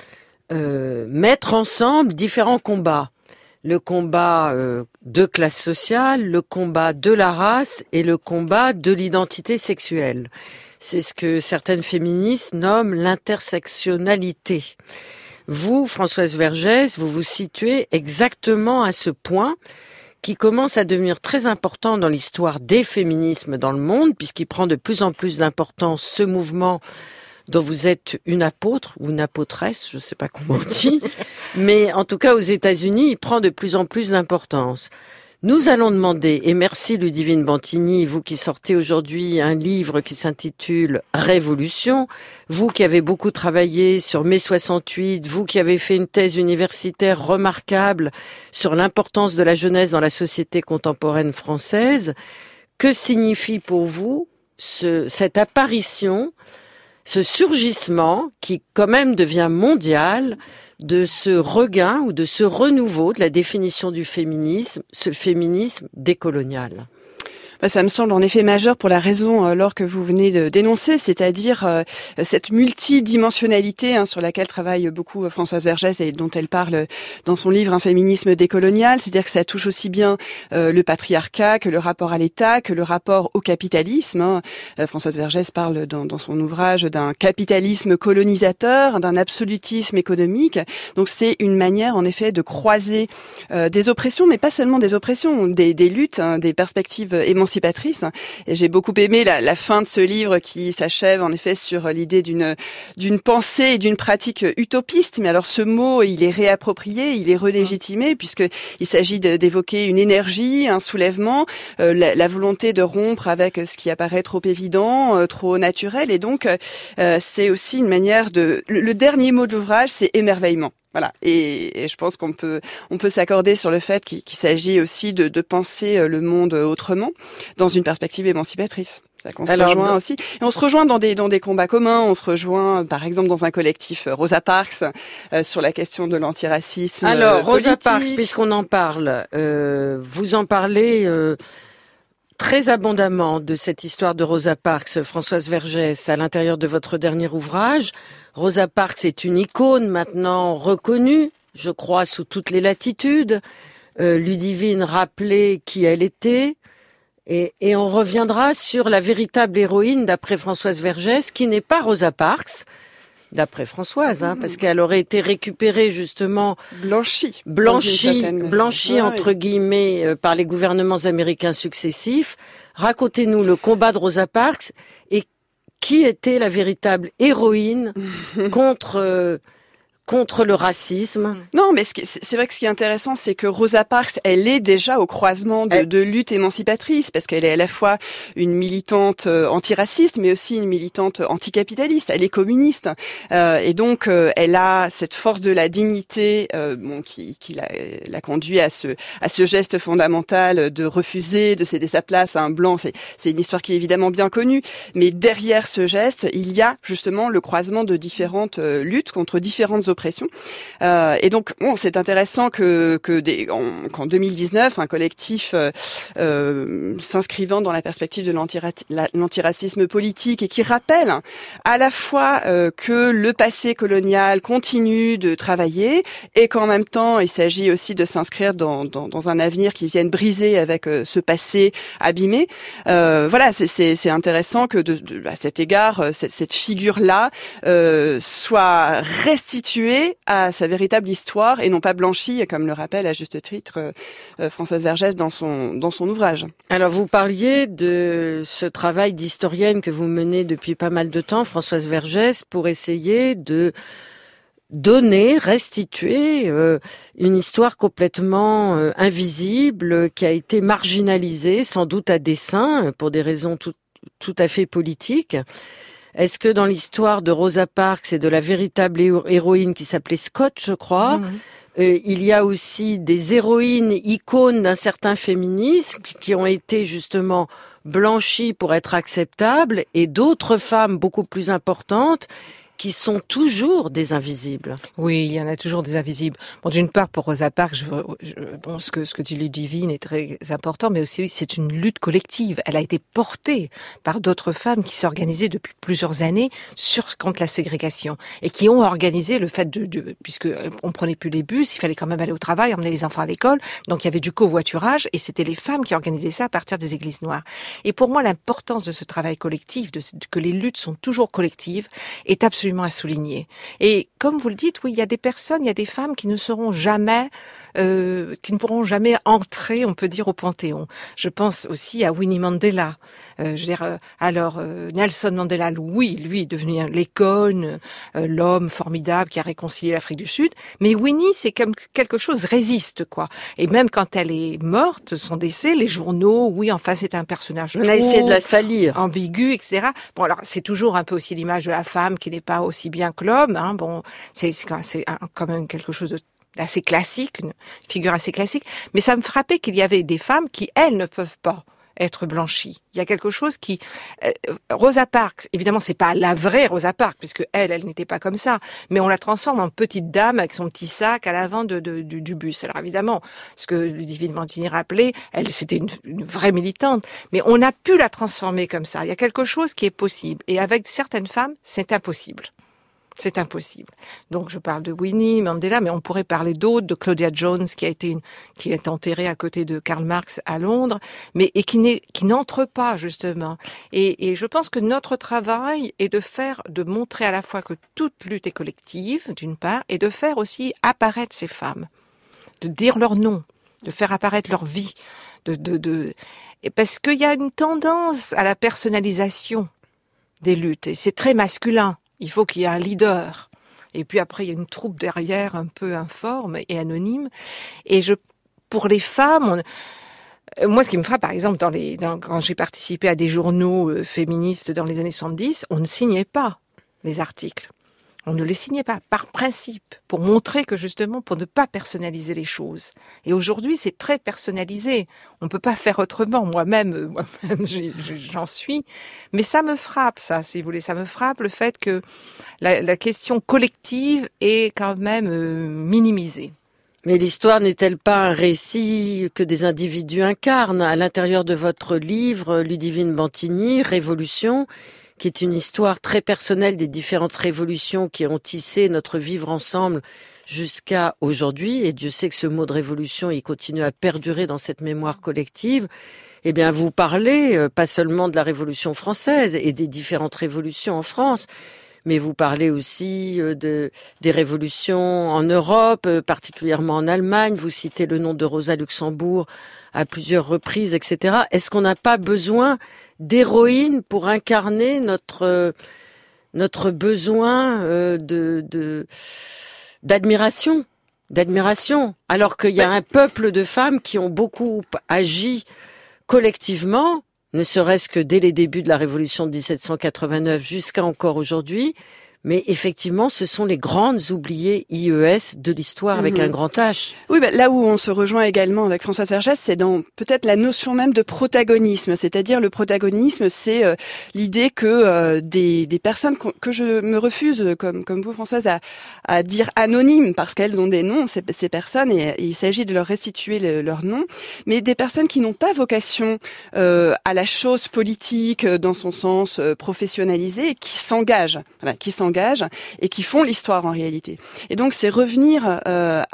mettre ensemble différents combats. Le combat de classe sociale, le combat de la race et le combat de l'identité sexuelle. C'est ce que certaines féministes nomment l'intersectionnalité. Vous, Françoise Vergès, vous vous situez exactement à ce point qui commence à devenir très important dans l'histoire des féminismes dans le monde, puisqu'il prend de plus en plus d'importance ce mouvement dont vous êtes une apôtre ou une apôtresse, je ne sais pas comment on dit, mais en tout cas aux États-Unis, il prend de plus en plus d'importance. Nous allons demander, et merci Ludivine Bantigny, vous qui sortez aujourd'hui un livre qui s'intitule « Révolution », vous qui avez beaucoup travaillé sur mai 68, vous qui avez fait une thèse universitaire remarquable sur l'importance de la jeunesse dans la société contemporaine française, que signifie pour vous cette apparition, ce surgissement qui quand même devient mondial de ce regain ou de ce renouveau de la définition du féminisme, ce féminisme décolonial? Ça me semble en effet majeur pour la raison, Laure, que vous venez de dénoncer, c'est-à-dire cette multidimensionnalité sur laquelle travaille beaucoup Françoise Vergès et dont elle parle dans son livre « Un féminisme décolonial », c'est-à-dire que ça touche aussi bien le patriarcat que le rapport à l'État, que le rapport au capitalisme. Françoise Vergès parle dans son ouvrage d'un capitalisme colonisateur, d'un absolutisme économique. Donc c'est une manière en effet de croiser des oppressions, mais pas seulement des oppressions, des luttes, des perspectives émancipatrice. Et j'ai beaucoup aimé la fin de ce livre qui s'achève en effet sur l'idée d'une pensée et d'une pratique utopiste. Mais alors ce mot, il est réapproprié, il est relégitimé puisqu'il s'agit d'évoquer une énergie, un soulèvement, la volonté de rompre avec ce qui apparaît trop évident, trop naturel. Et donc c'est aussi une manière le dernier mot de l'ouvrage, c'est émerveillement. Voilà, et je pense qu'on peut s'accorder sur le fait qu'il s'agit aussi de penser le monde autrement, dans une perspective émancipatrice. On se rejoint aussi, et on se rejoint dans des combats communs. On se rejoint, par exemple, dans un collectif Rosa Parks sur la question de l'antiracisme. Alors Rosa politique. Parks, puisqu'on en parle, vous en parlez très abondamment de cette histoire de Rosa Parks, Françoise Vergès, à l'intérieur de votre dernier ouvrage. Rosa Parks est une icône maintenant reconnue, je crois, sous toutes les latitudes. Ludivine rappelait qui elle était. Et on reviendra sur la véritable héroïne d'après Françoise Vergès, qui n'est pas Rosa Parks, d'après Françoise, parce qu'elle aurait été récupérée justement blanchie entre guillemets par les gouvernements américains successifs. Racontez-nous le combat de Rosa Parks et qui était la véritable héroïne contre le racisme. Non, mais c'est vrai que ce qui est intéressant, c'est que Rosa Parks, elle est déjà au croisement de luttes émancipatrices, parce qu'elle est à la fois une militante antiraciste, mais aussi une militante anticapitaliste. Elle est communiste, et donc elle a cette force de la dignité, qui l'a conduit à ce geste fondamental de refuser de céder sa place à un blanc. C'est une histoire qui est évidemment bien connue, mais derrière ce geste, il y a justement le croisement de différentes luttes contre différentes oppressions. Et donc, c'est intéressant qu'en 2019, un collectif s'inscrivant dans la perspective de l'antiracisme politique et qui rappelle à la fois que le passé colonial continue de travailler et qu'en même temps, il s'agit aussi de s'inscrire dans un avenir qui vienne briser avec ce passé abîmé. Voilà, c'est intéressant que à cet égard, cette figure-là soit restituée à sa véritable histoire et non pas blanchie, comme le rappelle à juste titre Françoise Vergès dans son ouvrage. Alors vous parliez de ce travail d'historienne que vous menez depuis pas mal de temps, Françoise Vergès, pour essayer de restituer une histoire complètement invisible, qui a été marginalisée, sans doute à dessein, pour des raisons tout à fait politiques. Est-ce que dans l'histoire de Rosa Parks et de la véritable héroïne qui s'appelait Scott, je crois, il y a aussi des héroïnes icônes d'un certain féminisme qui ont été justement blanchies pour être acceptables, et d'autres femmes beaucoup plus importantes qui sont toujours des invisibles. Oui, il y en a toujours des invisibles. Bon, d'une part, pour Rosa Parks, ce que dit Ludivine est très important, mais aussi c'est une lutte collective. Elle a été portée par d'autres femmes qui s'organisaient depuis plusieurs années contre la ségrégation et qui ont organisé le fait puisque on prenait plus les bus, il fallait quand même aller au travail, emmener les enfants à l'école, donc il y avait du covoiturage et c'était les femmes qui organisaient ça à partir des églises noires. Et pour moi, l'importance de ce travail collectif, que les luttes sont toujours collectives, est absolument à souligner. Et comme vous le dites, oui, il y a des femmes qui ne seront jamais, qui ne pourront jamais entrer, on peut dire, au Panthéon. Je pense aussi à Winnie Mandela. Nelson Mandela, oui, lui est devenu l'icône, l'homme formidable qui a réconcilié l'Afrique du Sud. Mais Winnie, c'est comme quelque chose résiste, quoi. Et même quand elle est morte, son décès, les journaux, oui, enfin, c'est un personnage. On a essayé de la salir. Ambigu, etc. Bon, alors, c'est toujours un peu aussi l'image de la femme qui n'est pas aussi bien que l'homme, hein. Bon, c'est quand même quelque chose d'assez classique, une figure assez classique. Mais ça me frappait qu'il y avait des femmes qui, elles, ne peuvent pas être blanchies. Il y a quelque chose qui... Rosa Parks, évidemment, c'est pas la vraie Rosa Parks, puisque elle n'était pas comme ça, mais on la transforme en petite dame avec son petit sac à l'avant du bus. Alors évidemment, ce que Ludivine Mantini rappelait, elle, c'était une vraie militante, mais on a pu la transformer comme ça. Il y a quelque chose qui est possible, et avec certaines femmes, c'est impossible. C'est impossible. Donc je parle de Winnie Mandela, mais on pourrait parler d'autres, de Claudia Jones qui est enterrée à côté de Karl Marx à Londres, et qui n'entre pas justement. Et je pense que notre travail est de montrer à la fois que toute lutte est collective, d'une part, et de faire aussi apparaître ces femmes, de dire leur nom, de faire apparaître leur vie, parce qu'il y a une tendance à la personnalisation des luttes, et c'est très masculin. Il faut qu'il y ait un leader. Et puis après, il y a une troupe derrière, un peu informe et anonyme. Et pour les femmes, moi, ce qui me frappe, par exemple, quand j'ai participé à des journaux féministes dans les années 70, on ne signait pas les articles. On ne les signait pas, par principe, pour montrer que justement, pour ne pas personnaliser les choses. Et aujourd'hui, c'est très personnalisé. On peut pas faire autrement. Moi-même, j'en suis. Mais ça me frappe, ça, si vous voulez. Ça me frappe le fait que la question collective est quand même minimisée. Mais l'histoire n'est-elle pas un récit que des individus incarnent? À l'intérieur de votre livre, Ludivine Bantigny, Révolution, qui est une histoire très personnelle des différentes révolutions qui ont tissé notre vivre ensemble jusqu'à aujourd'hui, et Dieu sait que ce mot de révolution, il continue à perdurer dans cette mémoire collective. Eh bien, vous parlez pas seulement de la Révolution française et des différentes révolutions en France, mais vous parlez aussi des révolutions en Europe, particulièrement en Allemagne. Vous citez le nom de Rosa Luxembourg à plusieurs reprises, etc. Est-ce qu'on n'a pas besoin d'héroïnes pour incarner notre besoin d'admiration, alors qu'il y a un peuple de femmes qui ont beaucoup agi collectivement, ne serait-ce que dès les débuts de la Révolution de 1789 jusqu'à encore aujourd'hui. Mais effectivement, ce sont les grandes oubliées IES de l'histoire avec un grand H. Oui, là où on se rejoint également avec Françoise Vergès, c'est dans peut-être la notion même de protagonisme. C'est-à-dire le protagonisme, c'est l'idée que des personnes que je me refuse, comme vous Françoise, à dire anonymes, parce qu'elles ont des noms, ces personnes, et il s'agit de leur restituer leur nom, mais des personnes qui n'ont pas vocation à la chose politique dans son sens professionnalisé, et qui s'engagent, et qui font l'histoire en réalité. Et donc c'est revenir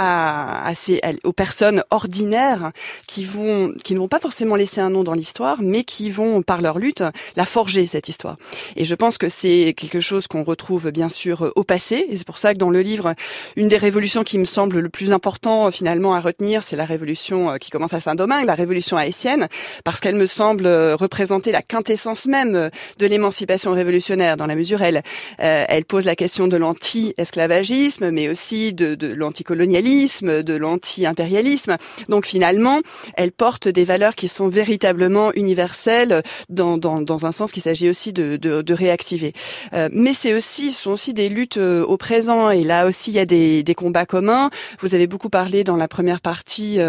aux personnes ordinaires qui ne vont pas forcément laisser un nom dans l'histoire, mais qui vont par leur lutte la forger, cette histoire. Et je pense que c'est quelque chose qu'on retrouve bien sûr au passé, et c'est pour ça que dans le livre, une des révolutions qui me semble le plus important finalement à retenir, c'est la révolution qui commence à Saint-Domingue, la révolution haïtienne, parce qu'elle me semble représenter la quintessence même de l'émancipation révolutionnaire, dans la mesure elle pose la question de l'anti-esclavagisme, mais aussi de l'anticolonialisme, de l'anti-impérialisme. Donc finalement, elle porte des valeurs qui sont véritablement universelles dans un sens qu'il s'agit aussi de réactiver. Mais ce sont aussi des luttes au présent, et là aussi il y a des combats communs. Vous avez beaucoup parlé dans la première partie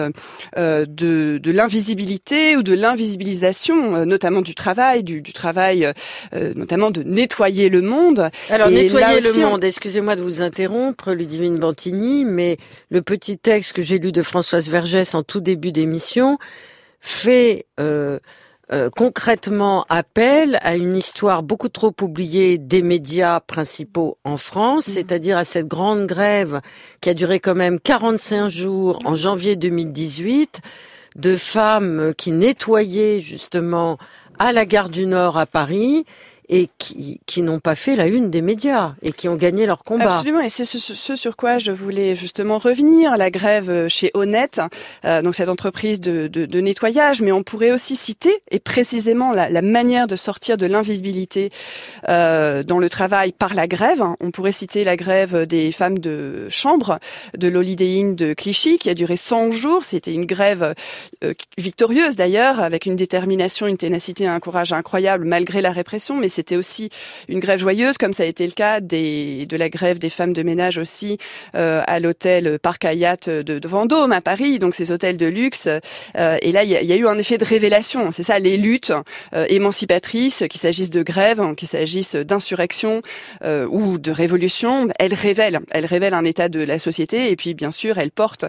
de l'invisibilité ou de l'invisibilisation, notamment du travail, notamment de nettoyer le monde. Alors, nettoyer le monde, excusez-moi de vous interrompre, Ludivine Bantigny, mais le petit texte que j'ai lu de Françoise Vergès en tout début d'émission fait concrètement appel à une histoire beaucoup trop oubliée des médias principaux en France, c'est-à-dire à cette grande grève qui a duré quand même 45 jours en janvier 2018, de femmes qui nettoyaient justement à la gare du Nord à Paris, et qui n'ont pas fait la une des médias et qui ont gagné leur combat. Absolument, et c'est ce sur quoi je voulais justement revenir, la grève chez Honnête, donc cette entreprise de nettoyage, mais on pourrait aussi citer, et précisément la manière de sortir de l'invisibilité dans le travail par la grève. On pourrait citer la grève des femmes de chambre de l'Holiday Inn de Clichy, qui a duré 100 jours. C'était une grève victorieuse d'ailleurs, avec une détermination, une ténacité, un courage incroyable malgré la répression, mais c'était aussi une grève joyeuse, comme ça a été le cas de la grève des femmes de ménage aussi à l'hôtel Parc Hyatt de Vendôme à Paris, donc ces hôtels de luxe. Et là, il y a eu un effet de révélation. C'est ça, les luttes émancipatrices, qu'il s'agisse de grève, qu'il s'agisse d'insurrection ou de révolution, elles révèlent un état de la société, et puis bien sûr, elles portent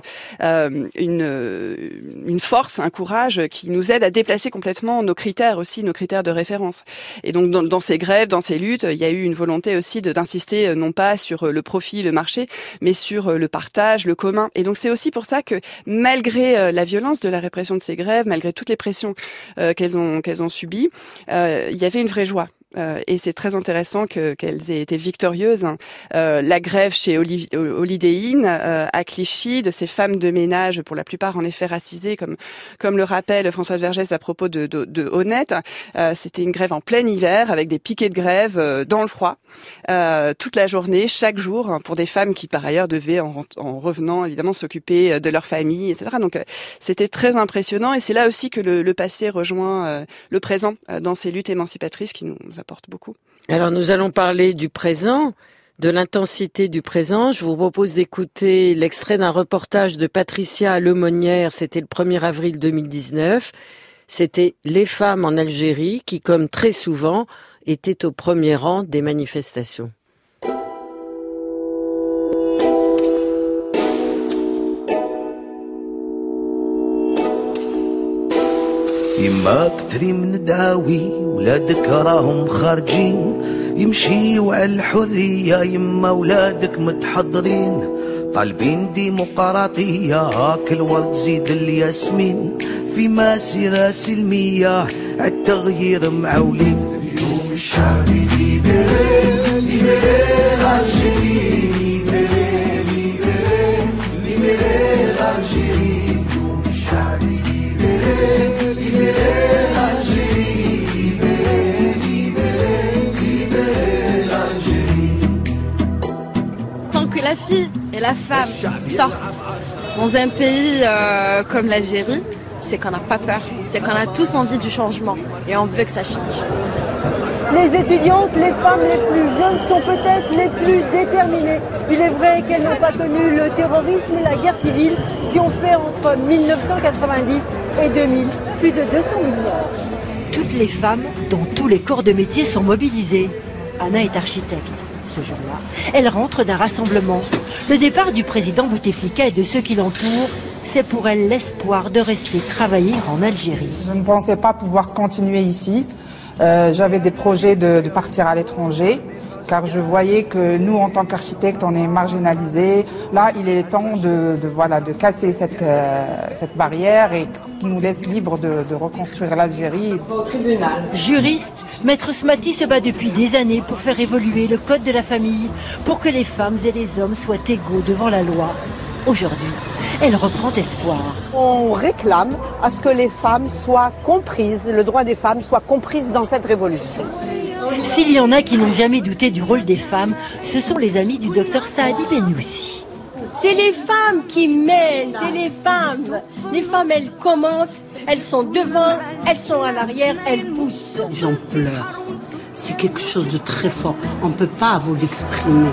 une force, un courage qui nous aide à déplacer complètement nos critères aussi, nos critères de référence. Et donc dans ces grèves, dans ces luttes, il y a eu une volonté aussi d'insister non pas sur le profit, le marché, mais sur le partage, le commun. Et donc c'est aussi pour ça que malgré la violence de la répression de ces grèves, malgré toutes les pressions qu'elles ont subies, il y avait une vraie joie. Et c'est très intéressant qu'elles aient été victorieuses. La grève chez Holiday Inn à Clichy, de ces femmes de ménage, pour la plupart en effet racisées, comme le rappelle Françoise Vergès à propos de Honnête, c'était une grève en plein hiver avec des piquets de grève dans le froid, toute la journée, chaque jour, pour des femmes qui par ailleurs devaient en revenant évidemment s'occuper de leur famille, etc. Donc c'était très impressionnant, et c'est là aussi que le passé rejoint le présent dans ces luttes émancipatrices qui nous apporte beaucoup. Alors nous allons parler du présent, de l'intensité du présent. Je vous propose d'écouter l'extrait d'un reportage de Patricia Lemonnière, c'était le 1er avril 2019. C'était les femmes en Algérie qui, comme très souvent, étaient au premier rang des manifestations. يما كتري من دعاوي ولادك راهم خارجين يمشيوا على الحرية يما ولادك متحضرين طالبين ديمقراطية هاك الورد زيد الياسمين في مسيرة سلمية عالتغيير معولين اليوم الشعبي ليبري ليبري الجيري ليبري ليبري ليبري الجيري اليوم الشعبي ليبري Tant que la fille et la femme sortent dans un pays comme l'Algérie, c'est qu'on n'a pas peur, c'est qu'on a tous envie du changement et on veut que ça change. Les étudiantes, les femmes les plus jeunes sont peut-être les plus déterminées. Il est vrai qu'elles n'ont pas connu le terrorisme et la guerre civile qui ont fait entre 1990 et 2000 plus de 200 000 morts. Toutes les femmes dans tous les corps de métier sont mobilisées. Anna est architecte. Ce jour-là, elle rentre d'un rassemblement. Le départ du président Bouteflika et de ceux qui l'entourent, c'est pour elle l'espoir de rester travailler en Algérie. Je ne pensais pas pouvoir continuer ici. J'avais des projets de partir à l'étranger, car je voyais que nous, en tant qu'architectes, on est marginalisés. Là, il est temps de casser cette barrière et qui nous laisse libres de reconstruire l'Algérie. Au tribunal. Juriste, Maître Smati se bat depuis des années pour faire évoluer le code de la famille, pour que les femmes et les hommes soient égaux devant la loi. Aujourd'hui, elle reprend espoir. On réclame à ce que les femmes soient comprises, le droit des femmes soit compris dans cette révolution. S'il y en a qui n'ont jamais douté du rôle des femmes, ce sont les amis du docteur Saadi Benyoussi. C'est les femmes qui mènent, c'est les femmes. Les femmes, elles commencent, elles sont devant, elles sont à l'arrière, elles poussent. J'en pleure. C'est quelque chose de très fort. On ne peut pas vous l'exprimer.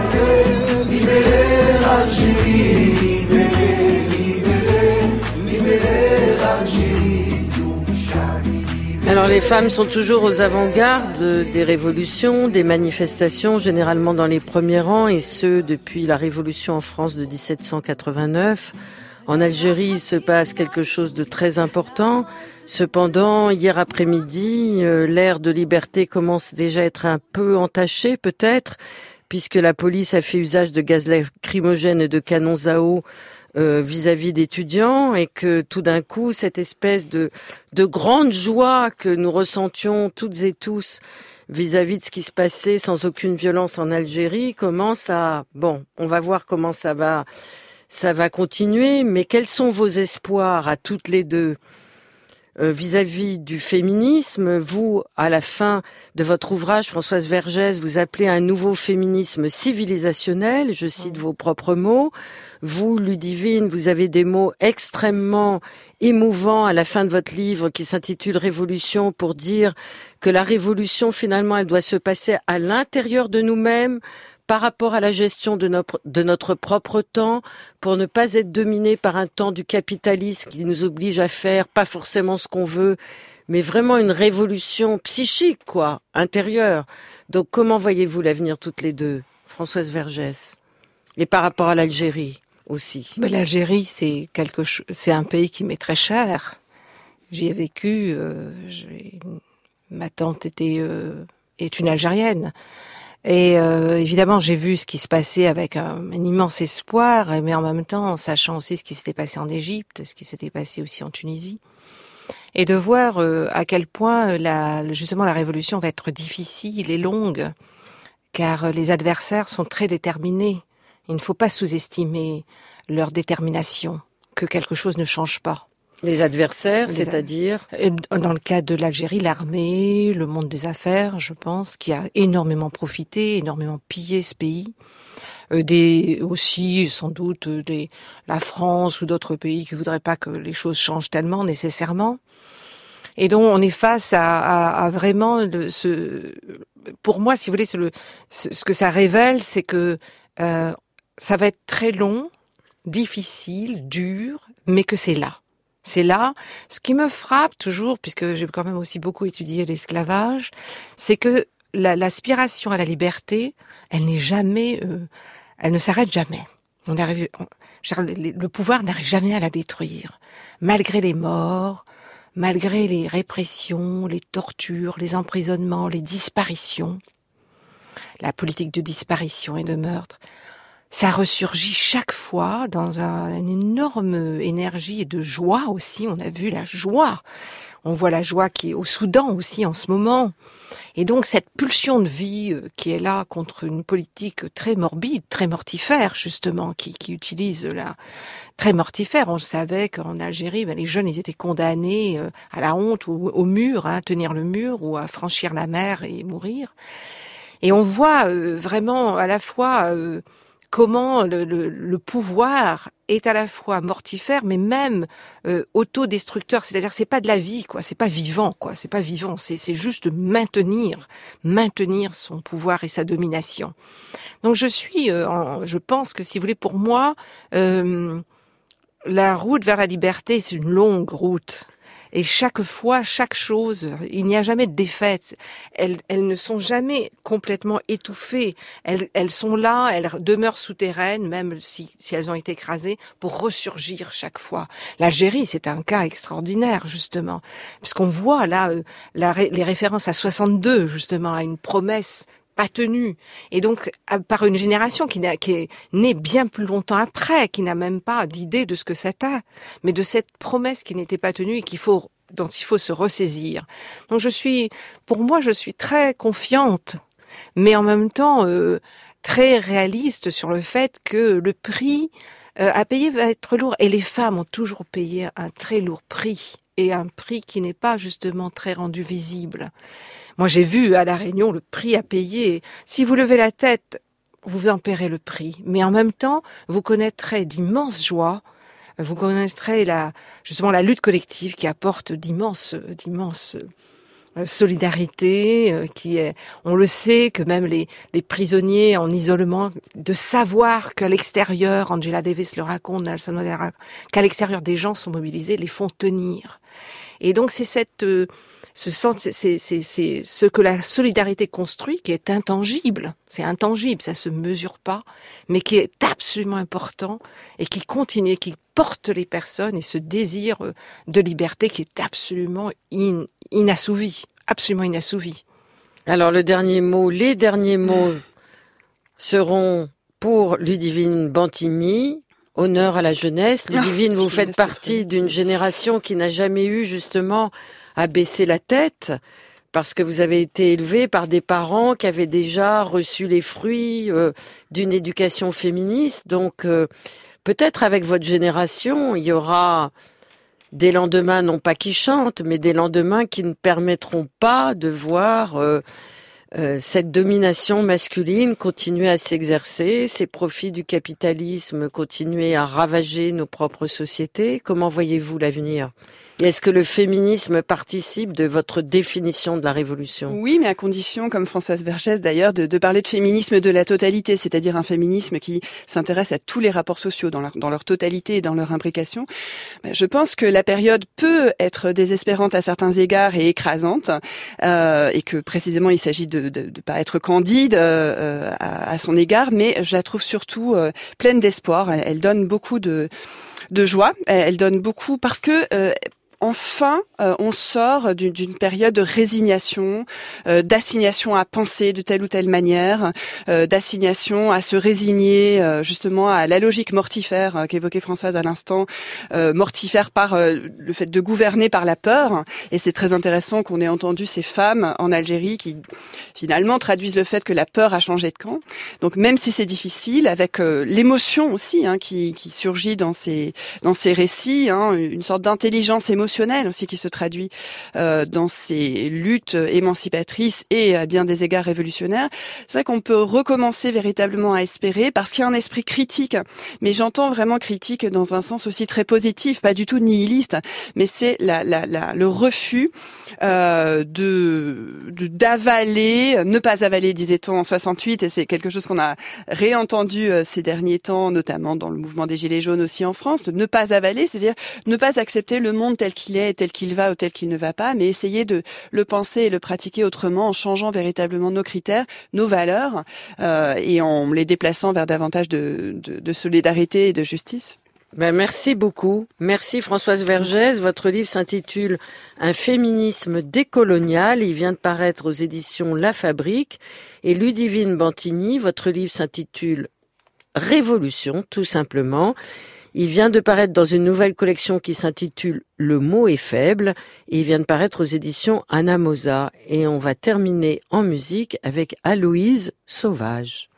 Alors les femmes sont toujours aux avant-gardes des révolutions, des manifestations, généralement dans les premiers rangs, et ce depuis la révolution en France de 1789. En Algérie, il se passe quelque chose de très important. Cependant, hier après-midi, l'ère de liberté commence déjà à être un peu entachée, peut-être, puisque la police a fait usage de gaz lacrymogène et de canons à eau vis-à-vis d'étudiants, et que tout d'un coup, cette espèce de grande joie que nous ressentions toutes et tous vis-à-vis de ce qui se passait sans aucune violence en Algérie commence à... Bon, on va voir comment ça va continuer, mais quels sont vos espoirs à toutes les deux vis-à-vis du féminisme? Vous, à la fin de votre ouvrage, Françoise Vergès, vous appelez un nouveau féminisme civilisationnel, je cite vos propres mots. Vous, Ludivine, vous avez des mots extrêmement émouvants à la fin de votre livre qui s'intitule Révolution, pour dire que la révolution, finalement, elle doit se passer à l'intérieur de nous-mêmes, par rapport à la gestion de notre propre temps, pour ne pas être dominé par un temps du capitalisme qui nous oblige à faire pas forcément ce qu'on veut, mais vraiment une révolution psychique, quoi, intérieure. Donc comment voyez-vous l'avenir toutes les deux, Françoise Vergès? Et par rapport à l'Algérie aussi. Mais l'Algérie, c'est un pays qui m'est très cher. J'y ai vécu. Ma tante est une Algérienne. Et évidemment, j'ai vu ce qui se passait avec un immense espoir, mais en même temps, en sachant aussi ce qui s'était passé en Égypte, ce qui s'était passé aussi en Tunisie, et de voir à quel point justement la révolution va être difficile et longue, car les adversaires sont très déterminés. Il ne faut pas sous-estimer leur détermination, que quelque chose ne change pas. Les adversaires, c'est-à-dire? Dans le cas de l'Algérie, l'armée, le monde des affaires, je pense, qui a énormément profité, énormément pillé ce pays. Aussi, sans doute, la France ou d'autres pays qui voudraient pas que les choses changent tellement, nécessairement. Et donc, on est face à vraiment pour moi, si vous voulez, ce que ça révèle, c'est que ça va être très long, difficile, dur, mais que c'est là. C'est là. Ce qui me frappe toujours, puisque j'ai quand même aussi beaucoup étudié l'esclavage, c'est que l'aspiration à la liberté, elle n'est jamais, elle ne s'arrête jamais. Le pouvoir n'arrive jamais à la détruire, malgré les morts, malgré les répressions, les tortures, les emprisonnements, les disparitions, la politique de disparition et de meurtre. Ça ressurgit chaque fois dans une énorme énergie et de joie aussi. On a vu la joie. On voit la joie qui est au Soudan aussi en ce moment. Et donc cette pulsion de vie qui est là contre une politique très morbide, très mortifère justement, qui utilise la très mortifère. On savait qu'en Algérie, les jeunes ils étaient condamnés à la honte ou au mur, à tenir le mur ou à franchir la mer et mourir. Et on voit vraiment à la fois comment le pouvoir est à la fois mortifère, mais même autodestructeur. C'est-à-dire, c'est pas de la vie, quoi. C'est pas vivant, quoi. C'est pas vivant. C'est juste maintenir son pouvoir et sa domination. Donc, je pense que, si vous voulez, pour moi, la route vers la liberté, c'est une longue route. Et chaque fois, chaque chose, il n'y a jamais de défaite. Elles ne sont jamais complètement étouffées. Elles sont là, elles demeurent souterraines, même si elles ont été écrasées, pour ressurgir chaque fois. L'Algérie, c'est un cas extraordinaire, justement. Parce qu'on voit là les références à 62, justement, à une promesse pas tenue. Et donc, par une génération qui est née bien plus longtemps après, qui n'a même pas d'idée de ce que c'était, mais de cette promesse qui n'était pas tenue et dont il faut se ressaisir. Donc pour moi, je suis très confiante, mais en même temps, très réaliste sur le fait que le prix à payer va être lourd. Et les femmes ont toujours payé un très lourd prix. Et un prix qui n'est pas justement très rendu visible. Moi, j'ai vu à La Réunion le prix à payer. Si vous levez la tête, vous en paierez le prix. Mais en même temps, vous connaîtrez d'immenses joies. Vous connaîtrez justement la lutte collective qui apporte d'immenses solidarité, on le sait que même les prisonniers en isolement, de savoir qu'à l'extérieur, Angela Davis le raconte, Nelson Mandela, qu'à l'extérieur des gens sont mobilisés, les font tenir. Et donc c'est ce que la solidarité construit qui est intangible. C'est intangible, ça se mesure pas, mais qui est absolument important et qui continue, qui porte les personnes et ce désir de liberté qui est absolument inassouvi, absolument inassouvi. Alors les derniers mots seront pour Ludivine Bantigny. Honneur à la jeunesse. Ludivine, vous faites partie d'une génération qui n'a jamais eu justement à baisser la tête parce que vous avez été élevée par des parents qui avaient déjà reçu les fruits d'une éducation féministe. Donc peut-être avec votre génération, il y aura des lendemains non pas qui chantent, mais des lendemains qui ne permettront pas de voir cette domination masculine continuer à s'exercer, ces profits du capitalisme continuer à ravager nos propres sociétés. Comment voyez-vous l'avenir ? Et est-ce que le féminisme participe de votre définition de la révolution ? Oui, mais à condition, comme Françoise Vergès d'ailleurs, de parler de féminisme de la totalité, c'est-à-dire un féminisme qui s'intéresse à tous les rapports sociaux dans leur totalité et dans leur imbrication. Je pense que la période peut être désespérante à certains égards et écrasante, et que précisément il s'agit de pas être candide à son égard, mais je la trouve surtout pleine d'espoir. Elle donne beaucoup de joie, elle donne beaucoup parce que enfin, on sort d'une période de résignation, d'assignation à penser de telle ou telle manière, d'assignation à se résigner justement à la logique mortifère qu'évoquait Françoise à l'instant, mortifère par le fait de gouverner par la peur. Et c'est très intéressant qu'on ait entendu ces femmes en Algérie qui finalement traduisent le fait que la peur a changé de camp. Donc même si c'est difficile, avec l'émotion aussi qui surgit dans ces récits, une sorte d'intelligence émotionnelle émotionnel aussi qui se traduit dans ces luttes émancipatrices et à bien des égards révolutionnaires. C'est vrai qu'on peut recommencer véritablement à espérer parce qu'il y a un esprit critique, mais j'entends vraiment critique dans un sens aussi très positif, pas du tout nihiliste, mais c'est le refus d'avaler, ne pas avaler, disait-on en 68, et c'est quelque chose qu'on a réentendu ces derniers temps, notamment dans le mouvement des Gilets jaunes aussi en France, de ne pas avaler, c'est-à-dire ne pas accepter le monde tel qu'il est, tel qu'il va ou tel qu'il ne va pas, mais essayer de le penser et le pratiquer autrement en changeant véritablement nos critères, nos valeurs, et en les déplaçant vers davantage de solidarité et de justice. Merci beaucoup. Merci Françoise Vergès. Votre livre s'intitule Un féminisme décolonial. Il vient de paraître aux éditions La Fabrique. Et Ludivine Bantigny, votre livre s'intitule Révolution, tout simplement. Il vient de paraître dans une nouvelle collection qui s'intitule Le mot est faible. Et il vient de paraître aux éditions Anna Mosa. Et on va terminer en musique avec Aloïse Sauvage.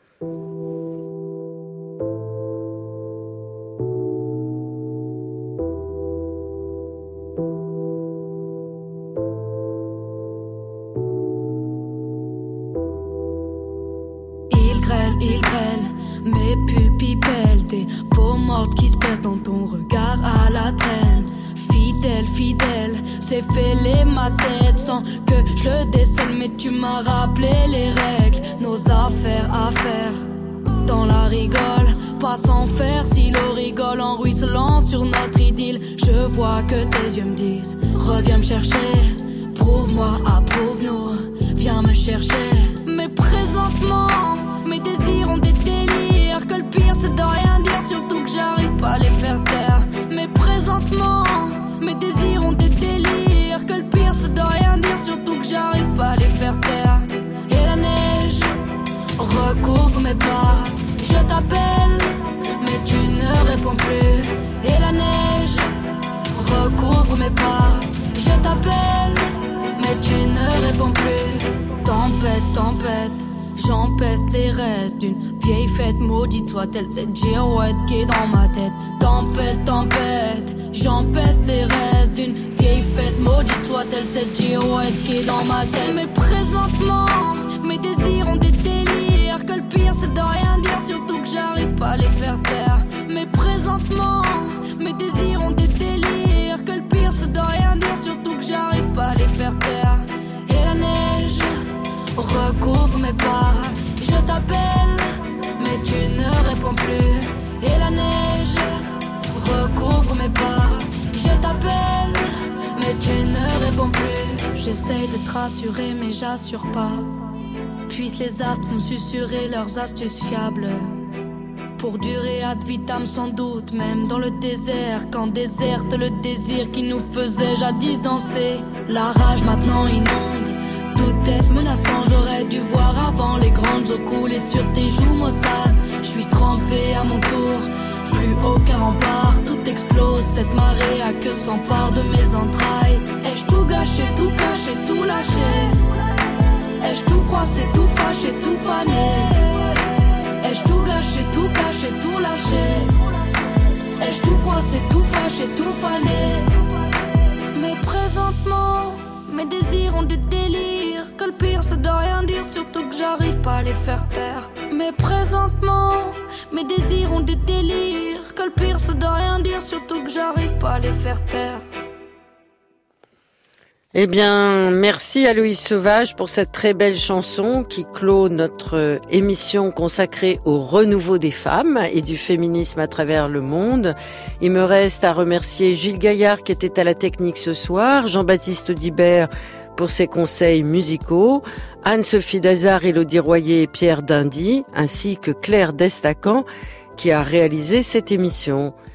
Il grêle, mes pupilles pèlent, tes peaux mortes qui se perdent dans ton regard à la traîne. Fidèle, c'est fêlé ma tête sans que je le décèle, mais tu m'as rappelé les règles, nos affaires à faire. Dans la rigole, pas sans faire, si l'eau rigole en ruisselant sur notre idylle. Je vois que tes yeux me disent, reviens me chercher, prouve-moi, approuve-nous, viens me chercher. Mais présentement, mes désirs ont des délires, que le pire c'est de rien dire, surtout que j'arrive pas à les faire taire. Mais présentement, mes désirs ont des délires, que le pire c'est de rien dire, surtout que j'arrive pas à les faire taire. Et la neige recouvre mes pas, je t'appelle, mais tu ne réponds plus. Et la neige recouvre mes pas, je t'appelle, mais tu ne réponds plus. Tempête, j'empeste les restes d'une vieille fête, maudite soit-elle cette girouette qui est dans ma tête. Tempête, j'empeste les restes d'une vieille fête, maudite soit-elle cette girouette qui est dans ma tête. Mais présentement, mes désirs ont des délires, que le pire c'est de rien dire, surtout que j'arrive pas à les faire taire. Mais présentement, mes désirs ont des délires, que le pire c'est de rien dire, surtout que j'arrive pas à les faire taire. Et la neige recouvre mes pas, je t'appelle, mais tu ne réponds plus. Et la neige recouvre mes pas, je t'appelle, mais tu ne réponds plus. J'essaye de te rassurer mais j'assure pas. Puissent les astres nous susurrer leurs astuces fiables, pour durer ad vitam sans doute, même dans le désert, quand déserte le désir qui nous faisait jadis danser. La rage maintenant inonde, tout est menaçant, j'aurais dû voir avant les grandes eaux couler sur tes joues maussades. Je suis trempé à mon tour, plus aucun rempart, tout explose, cette marée à que s'empare de mes entrailles. Ai-je tout gâché, tout caché, tout lâché? Ai-je tout froissé, tout fâché, tout fané? Ai-je tout gâché, tout caché, tout lâché? Ai-je tout froissé, tout fâché, tout fané? Mais présentement, mes désirs ont des délires, que le pire c'est de rien dire, surtout que j'arrive pas à les faire taire. Mais présentement, mes désirs ont des délires, que le pire c'est de rien dire, surtout que j'arrive pas à les faire taire. Eh bien, merci à Aloïse Sauvage pour cette très belle chanson qui clôt notre émission consacrée au renouveau des femmes et du féminisme à travers le monde. Il me reste à remercier Gilles Gaillard qui était à la technique ce soir, Jean-Baptiste Audibert pour ses conseils musicaux, Anne-Sophie Dazard, Élodie Royer et Pierre Dindy, ainsi que Claire Destacan qui a réalisé cette émission.